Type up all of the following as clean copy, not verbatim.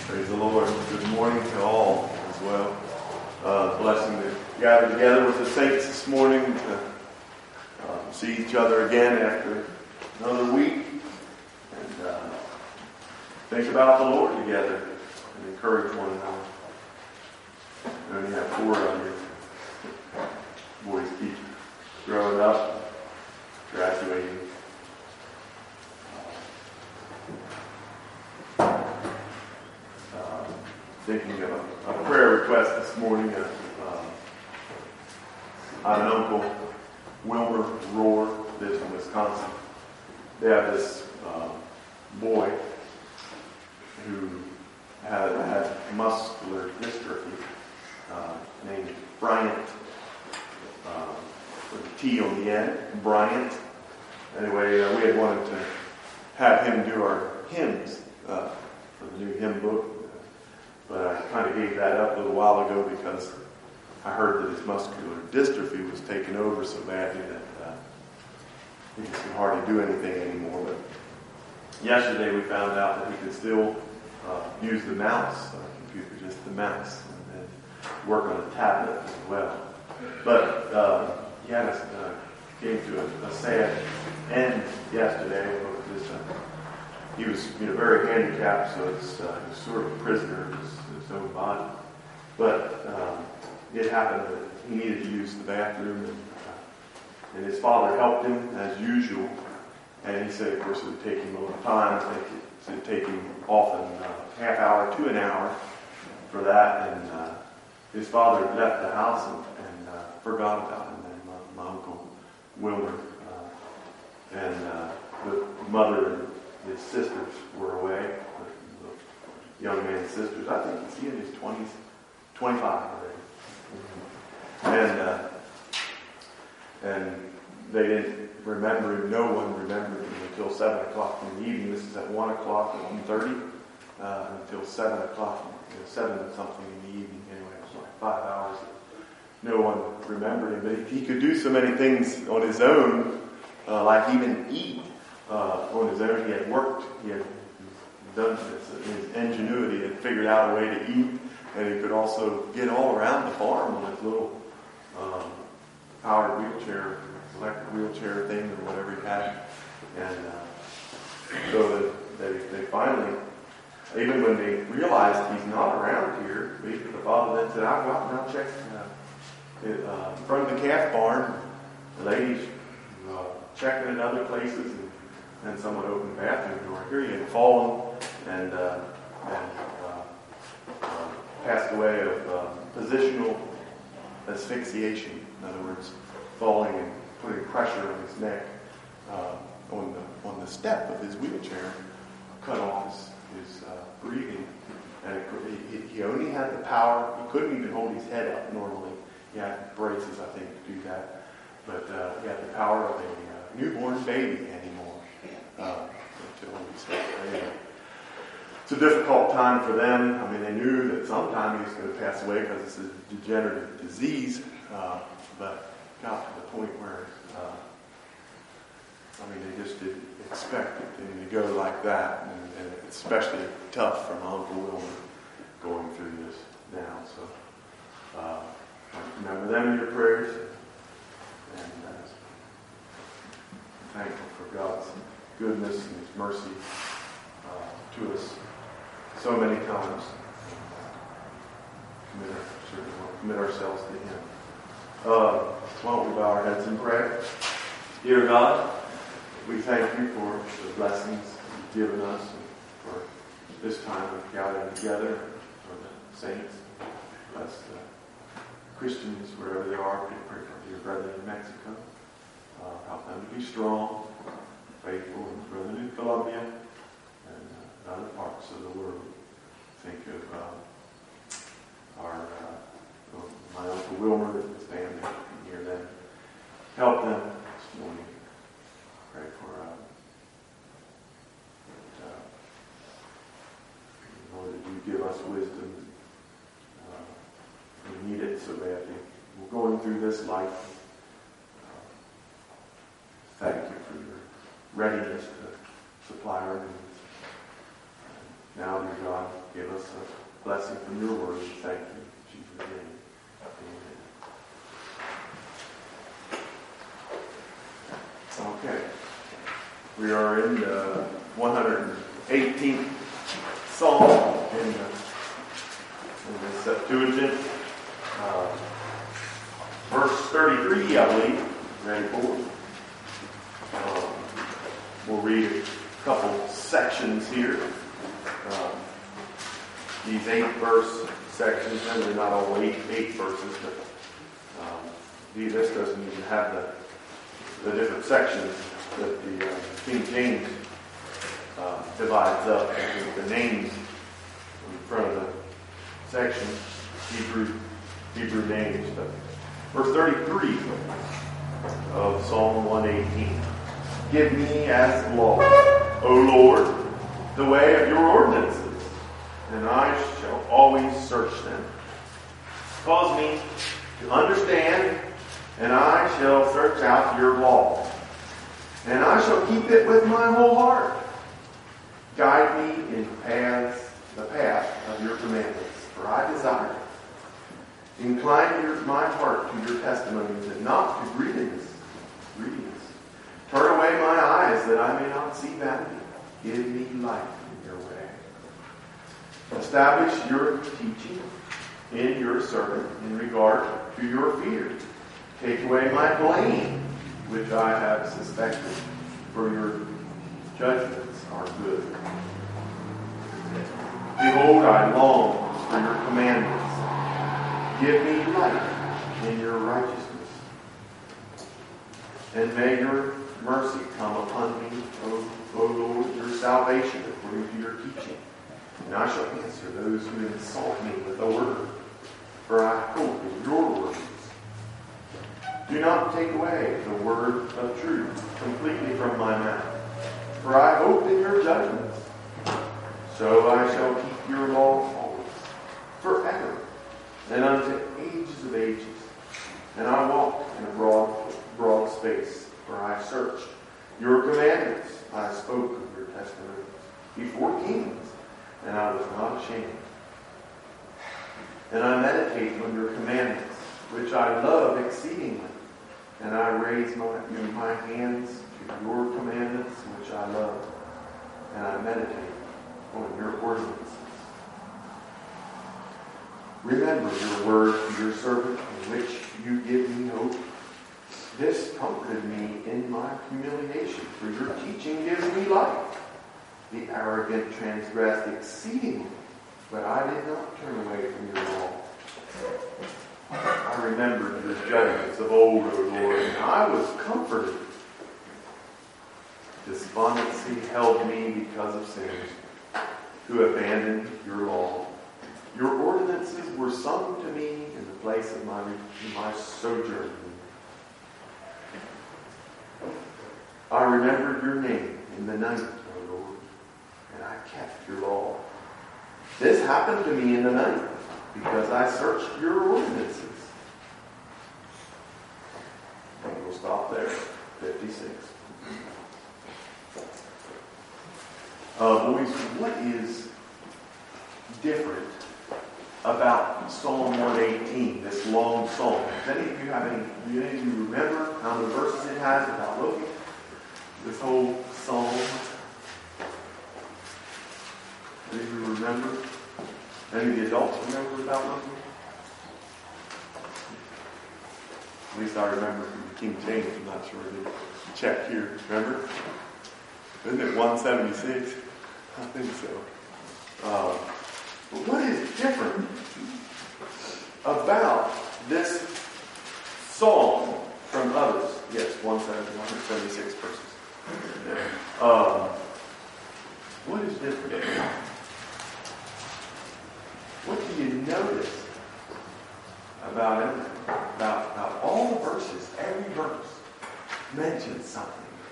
Praise the Lord. Good morning to all as well. Blessing to gather together with the saints this morning to see each other again after another week and think about the Lord together and encourage one another. We only have 4 on here. Boys keep growing up, graduating. Thinking of a prayer request this morning. I have an uncle, Wilmer Rohr, lives in Wisconsin. They have this boy who had muscular dystrophy named Bryant, with a T on the end, Bryant. Anyway, we had wanted to have him do our hymns for the new hymn book. But I kind of gave that up a little while ago because I heard that his muscular dystrophy was taken over so badly that he could hardly do anything anymore. But yesterday we found out that he could still use the mouse, computer, just the mouse, and work on a tablet as well. But he had came to a sad end yesterday. He was very handicapped, so he was sort of a prisoner of his own body. But it happened that he needed to use the bathroom, and his father helped him as usual. And he said, of course, it would take him a little time. It would take him often a half hour to an hour for that. And his father left the house and forgot about him. And my uncle Wilmer and the mother and his sisters were away. The young man's sisters. I think he's in his 20s, 25 already. And they didn't remember him. No one remembered him until 7 o'clock in the evening. This is at 1 o'clock at 1:30 until 7 o'clock, 7 something in the evening. Anyway, it was like 5 hours. No one remembered him. But he could do so many things on his own, like even eat. On his own, he had worked, he had done this, his ingenuity had figured out a way to eat, and he could also get all around the farm on his little powered wheelchair, electric wheelchair thing or whatever he had. And so that they finally, even when they realized he's not around here, the father then said, I'll go out and I'll check in front of the calf barn. The ladies checking in other places, and someone opened the bathroom door. Here he had fallen and passed away of positional asphyxiation. In other words, falling and putting pressure on his neck on the step of his wheelchair, cut off his breathing. And he only had the power. He couldn't even hold his head up normally. He had braces, I think, to do that. But he had the power of a newborn baby anymore. It's a difficult time for them. I mean, they knew that sometime he was going to pass away because it's a degenerative disease, but got to the point where, they just didn't expect it to go like that, and it's especially tough for my Uncle Wilmer going through this now. So, remember them in your prayers, and thankful for God's goodness and His mercy to us so many times. Commit ourselves to Him. Why don't we bow our heads and pray? Dear God, we thank you for the blessings you've given us and for this time of gathering together for the saints. Bless the Christians wherever they are. We pray for your brethren in Mexico. Help them to be strong, faithful, and brethren in Colombia and other parts of the world. Think of my Uncle Wilmer and his family. You can hear them. Help them this morning. Pray for Lord, that you give us wisdom. We need it so badly. We're going through this life. Thank you for your readiness to supply our needs. Now, dear God, give us a blessing from your word. Thank you. In Jesus' name. Amen. Okay. We are in the 118th Psalm in the Septuagint. Verse 33, I believe. Ready for it? We'll read a couple sections here. These 8-verse sections, and they're not all eight verses, but this doesn't even have the different sections that the King James divides up. The names in front of the section, Hebrew names. But verse 33 of Psalm 118. Give me as law, O Lord, the way of your ordinances, and I shall always search them. Cause me to understand, and I shall search out your law, and I shall keep it with my whole heart. Guide me in the path of your commandments, for I desire it. Incline my heart to your testimonies, and not to greediness. Turn away my eyes that I may not see vanity. Give me light in your way. Establish your teaching in your servant in regard to your fear. Take away my blame, which I have suspected, for your judgments are good. Behold, I long for your commandments. Give me light in your righteousness. And may your mercy come upon me, O Lord, your salvation according to your teaching. And I shall answer those who insult me with a word, for I hope in your words. Do not take away the word of truth completely from my mouth, for I hope in your judgments. So I shall keep your law always, forever, and unto ages of ages. And I walk in a broad space, for I searched your commandments. I spoke of your testimonies before kings, and I was not ashamed. And I meditate on your commandments, which I love exceedingly. And I raise my hands to your commandments, which I love. And I meditate on your ordinances. Remember your word to your servant, in which you give me hope. This comforted me in my humiliation, for your teaching gives me life. The arrogant transgressed exceedingly, but I did not turn away from your law. I remembered your judgments of old, O Lord, and I was comforted. Despondency held me because of sinners who abandoned your law. Your ordinances were sung to me in the place of my sojourn. I remembered your name in the night, O Lord, and I kept your law. This happened to me in the night, because I searched your ordinances. And we'll stop there. 56. Boys, what is different about Psalm 118, this long psalm? Does any of you have any of you remember how many verses it has without looking? This whole psalm. Any of you remember? Any of the adults remember without looking? At least I remember from King James. I'm not sure they check here. Remember? Isn't it 176? I think so. But what is different about this psalm from others? Yes, 176 verses. What is different? What do you notice about everything? About all the verses, every verse mentions something.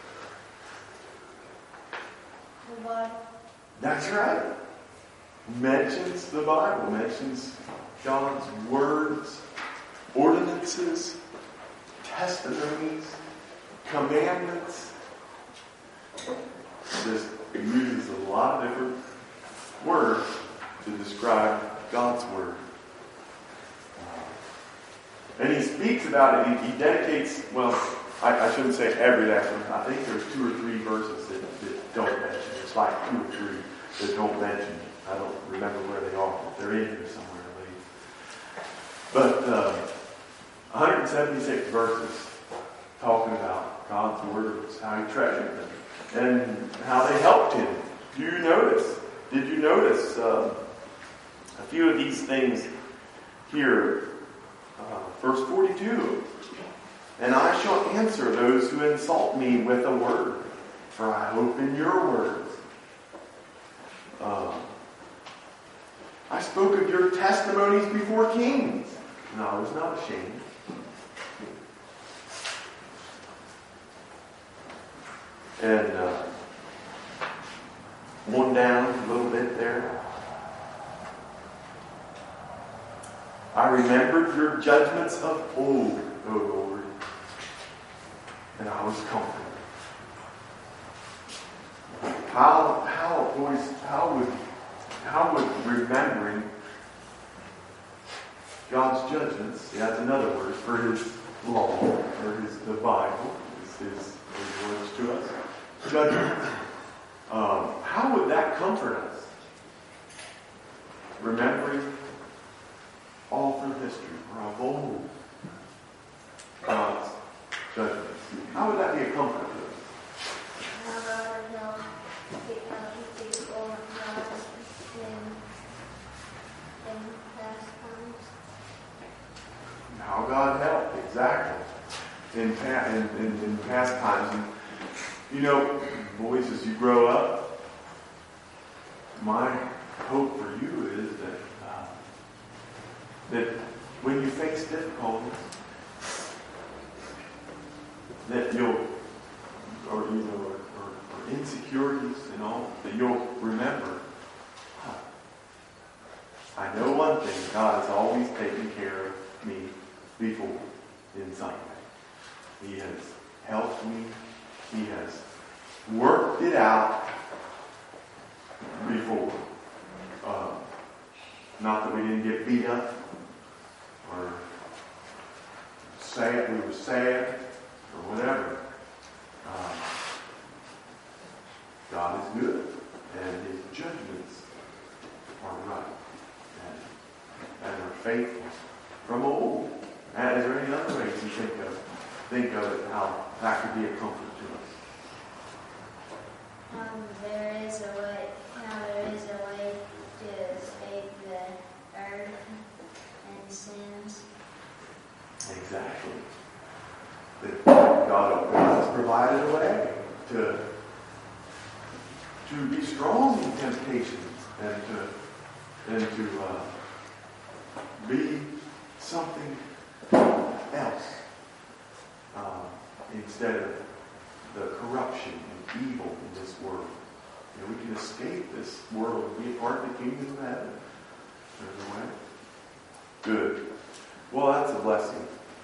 The Bible. That's right. Mentions the Bible, mentions God's words, ordinances, testimonies, commandments. It uses a lot of different words to describe God's Word. And he speaks about it. He dedicates, well, I shouldn't say every last one. I think there's 2 or 3 verses that don't mention it. It's like 2 or 3 that don't mention it. I don't remember where they are, but they're in here somewhere, I believe. But 176 verses talking about God's words, how he treasured them, and how they helped him. Did you notice a few of these things here? Verse 42. And I shall answer those who insult me with a word, for I hope in your words. I spoke of your testimonies before kings, and I was not ashamed. And one down a little bit there. I remembered your judgments of old, O Lord, and I was comforted. How would remembering God's judgments, that's another word for his law, or the Bible, his words to us, judgments. How would that comfort us? Remembering all through history, or of old, God's judgments. How would that be a comfort to us? How God helped, exactly, in past times. And, you know, boys, as you grow up, my hope for you is that when you face difficulties, that you'll, or insecurities and all, that you'll remember, I know one thing, God has always taken care of me before in some way. He has helped me. He has worked it out before. Not that we didn't get beat up or sad, we were sad or whatever. God is good, and his judgments are right and are faithful from old. And is there any other ways you think of it, how that could be a comfort to us? There is a way to escape the earth and sins. Exactly. That God has provided a way to be strong in temptations and to be something else instead of the corruption and evil in this world. You know, we can escape this world and be a part of the kingdom of heaven. There's a way. Good. Well, that's a blessing.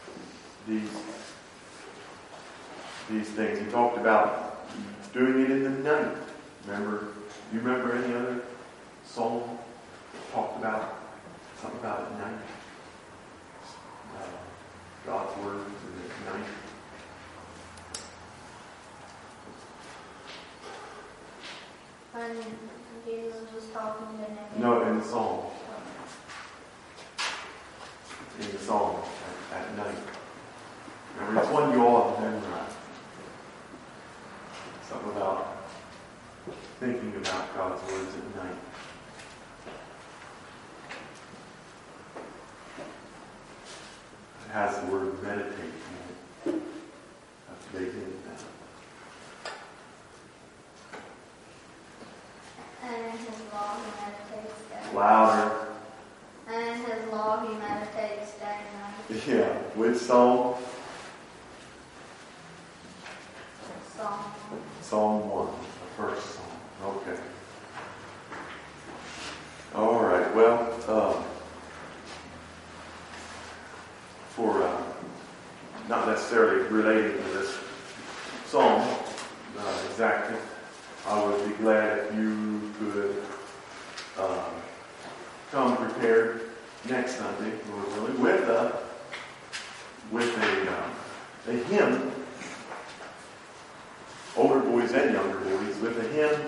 These things. He talked about doing it in the night. Do you remember any other psalm that talked about something about at night? God's word at night. When Jesus was talking to Nicodemus. No, in the psalm. In the psalm at night. Remember, it's one you all have memorized. Something about thinking about God's words at night. It has the word meditate in it. That's a big hint now. And in his law he meditates day. Louder. And in his law he meditates day and night. Yeah. Which psalm? Psalm 1, the first psalm. Okay. All right. Well, for not necessarily relating to this psalm exactly, I would be glad if you could come prepared next Sunday, Lord willing, with a hymn, older boys and younger boys, with a hymn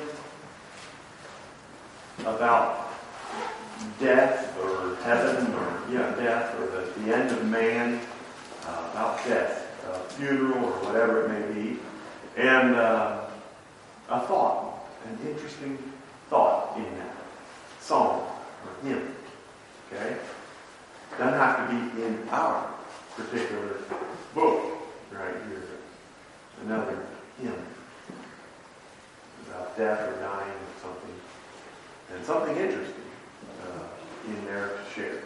about death or heaven or death or the end of man, about death, funeral or whatever it may be, and a thought, an interesting thought in that song or hymn. Okay? Doesn't have to be in our particular book right here. Another hymn about death or dying or something, and something interesting in there to share.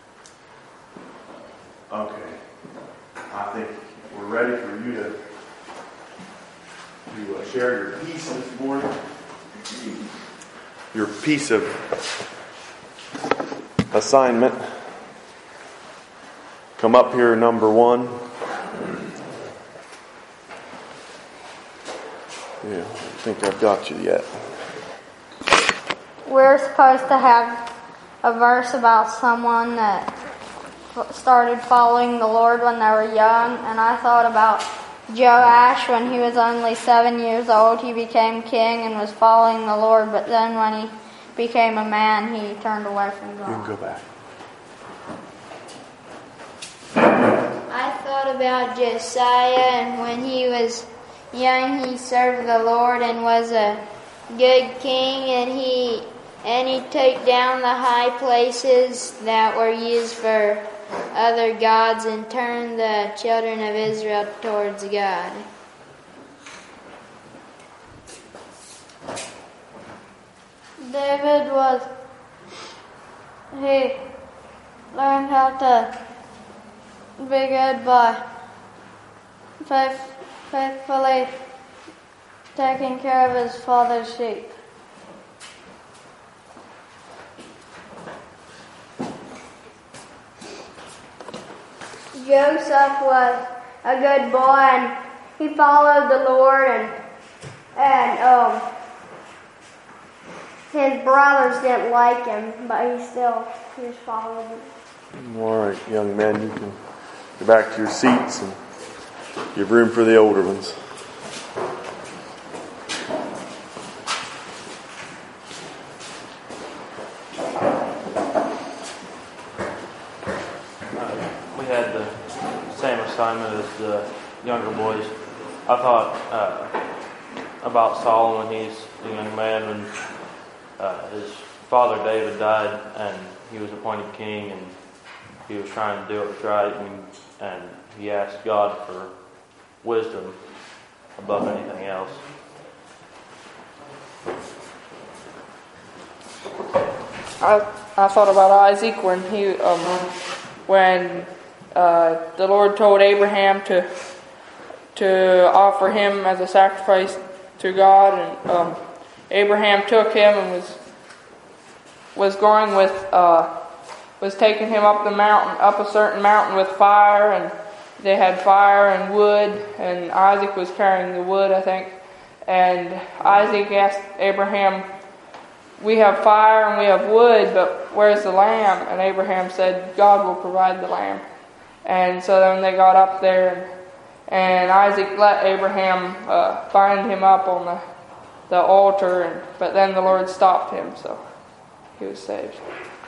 Okay, I think we're ready for you to share your piece this morning. Your piece of assignment. Come up here, number 1. Yeah, I think I've got you yet. We're supposed to have a verse about someone that started following the Lord when they were young, and I thought about Joash. When he was only 7 years old, he became king and was following the Lord, but then when he became a man, he turned away from God. You can go back. I thought about Josiah, and when he was young, he served the Lord and was a good king, and he took down the high places that were used for other gods and turned the children of Israel towards God. David he learned how to be good by faithfully taking care of his father's sheep. Joseph was a good boy, and he followed the Lord, and his brothers didn't like him, but he just followed him. All right, young men, you can go back to your seats and give room for the older ones. We had the same assignment as the younger boys. I thought about Solomon. He's a young man when his father David died, and he was appointed king, and he was trying to do what was right, and he asked God for wisdom above anything else. I thought about Isaac when the Lord told Abraham to offer him as a sacrifice to God, and Abraham took him and was taking him up the mountain, up a certain mountain with fire, and they had fire and wood, and Isaac was carrying the wood, I think. And Isaac asked Abraham, "We have fire and we have wood, but where's the lamb?" And Abraham said, "God will provide the lamb." And so then they got up there, and Isaac let Abraham bind him up on the altar, but then the Lord stopped him, so he was saved.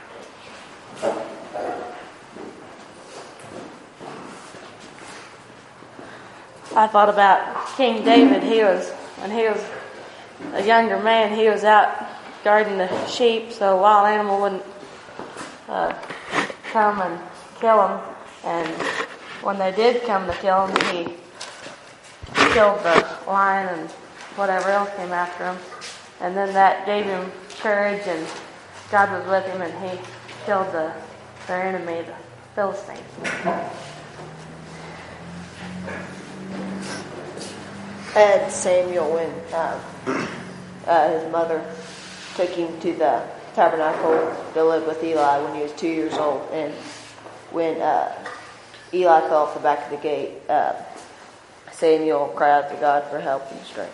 I thought about King David. When he was a younger man, he was out guarding the sheep so a wild animal wouldn't come and kill him. And when they did come to kill him, he killed the lion and whatever else came after him. And then that gave him courage, and God was with him, and he killed their enemy, the Philistines. And Samuel, when his mother took him to the tabernacle to live with Eli when he was 2 years old, and when Eli fell off the back of the gate, Samuel cried out to God for help and strength.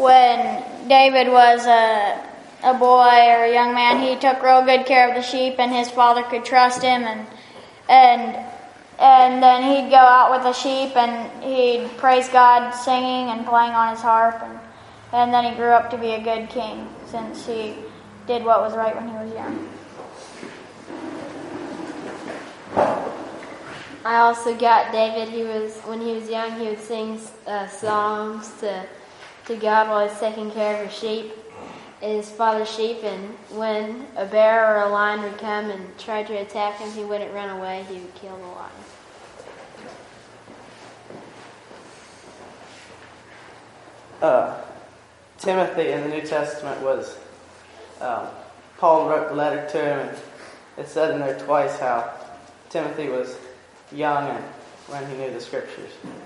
when David was a boy or a young man, he took real good care of the sheep, and his father could trust him, and then he'd go out with the sheep, and he'd praise God singing and playing on his harp, and then he grew up to be a good king since he did what was right when he was young. I also got David. When he was young, he would sing songs to God while he's taking care of his father's sheep. And when a bear or a lion would come and try to attack him, he wouldn't run away. He would kill the lion. Timothy in the New Testament was, Paul wrote the letter to him, and it said in there twice how Timothy was young and when he knew the scriptures.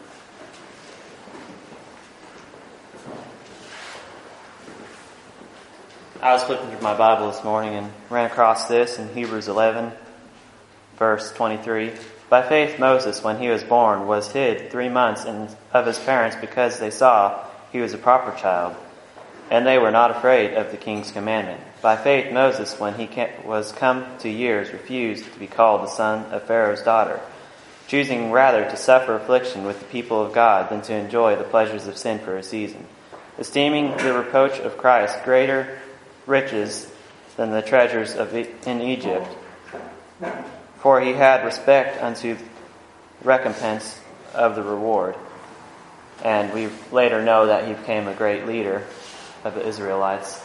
I was flipping through my Bible this morning and ran across this in Hebrews 11, verse 23. By faith Moses, when he was born, was hid 3 months of his parents because they saw he was a proper child, and they were not afraid of the king's commandment. By faith Moses, when he was come to years, refused to be called the son of Pharaoh's daughter, choosing rather to suffer affliction with the people of God than to enjoy the pleasures of sin for a season, esteeming the reproach of Christ greater riches than the treasures in Egypt. For he had respect unto recompense of the reward. And we later know that he became a great leader of the Israelites.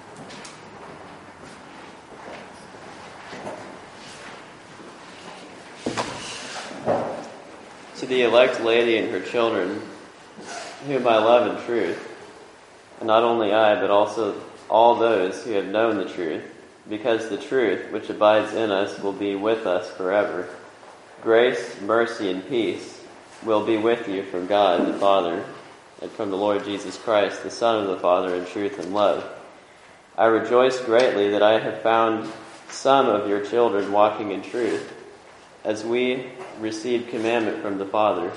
To the elect lady and her children, whom I love in truth, and not only I, but also all those who have known the truth, because the truth which abides in us will be with us forever. Grace, mercy, and peace will be with you from God the Father, and from the Lord Jesus Christ, the Son of the Father, in truth and love. I rejoice greatly that I have found some of your children walking in truth, as we received commandment from the Father.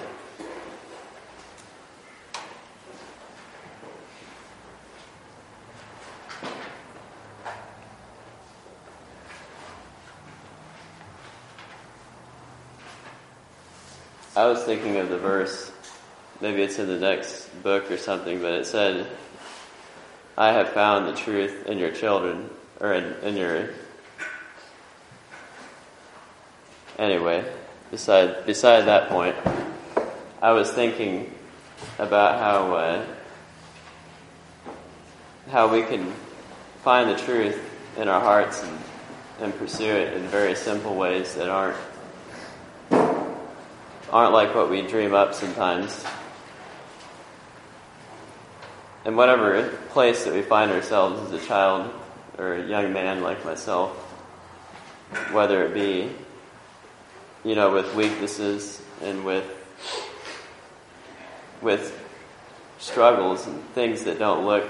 I was thinking of the verse, maybe it's in the next book or something, but it said, I have found the truth in your children, or in your... Anyway, beside that point, I was thinking about how we can find the truth in our hearts and pursue it in very simple ways that aren't like what we dream up sometimes. In whatever place that we find ourselves as a child or a young man like myself, whether it be, with weaknesses and with struggles and things that don't look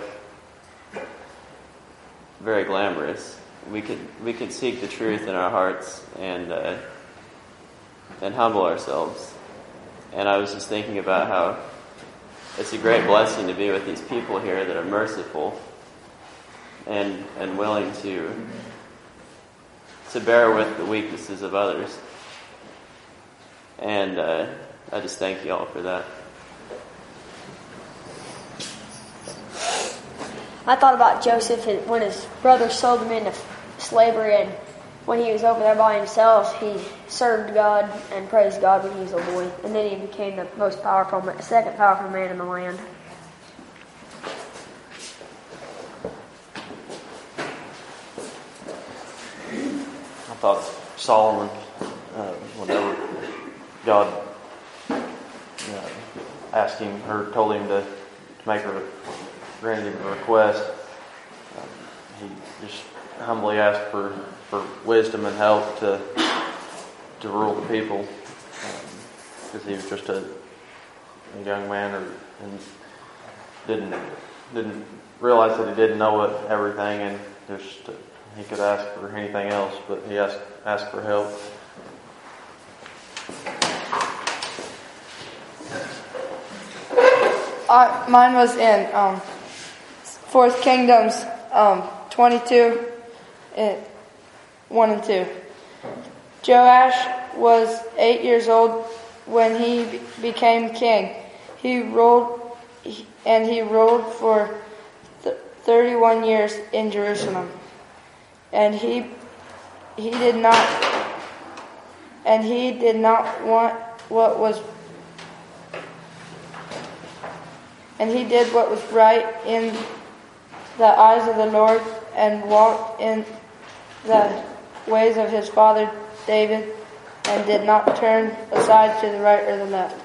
very glamorous, we could seek the truth in our hearts and humble ourselves. And I was just thinking about how it's a great blessing to be with these people here that are merciful and willing to bear with the weaknesses of others. And I just thank you all for that. I thought about Joseph and when his brothers sold him into slavery, and when he was over there by himself, he served God and praised God when he was a boy. And then he became the second powerful man in the land. I thought Solomon, whenever God asked him or told him to grant him a request, he just humbly asked for wisdom and help to rule the people, because he was just a young man and didn't realize that he didn't know everything, and he could ask for anything else, but he asked for help. Mine was in Fourth Kingdoms 22, 1 and 2. Joash was 8 years old when he became king. He ruled for 31 years in Jerusalem. And he did not want what was, and he did what was right in the eyes of the Lord, and walked in the ways of his father David, and did not turn aside to the right or the left.